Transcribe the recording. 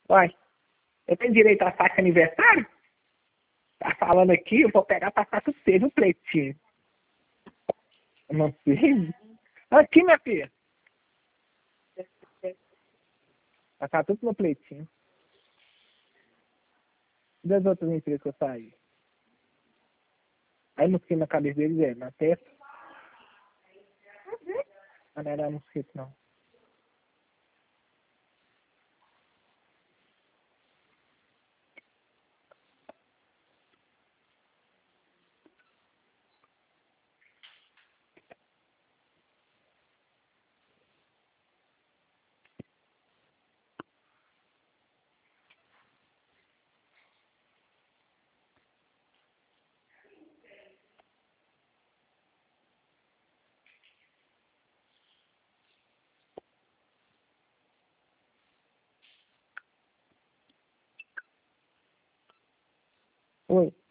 Uai, eu tenho direito a faca aniversário? Tá falando aqui, eu vou pegar pra passar tudo teve um pretinho. Não sei. Aqui, minha filha. Passar tudo no pleitinho. E das outras empresas que eu saí? Aí mosquito na cabeça deles é, na testa. Mas não era mosquito, não. Oi.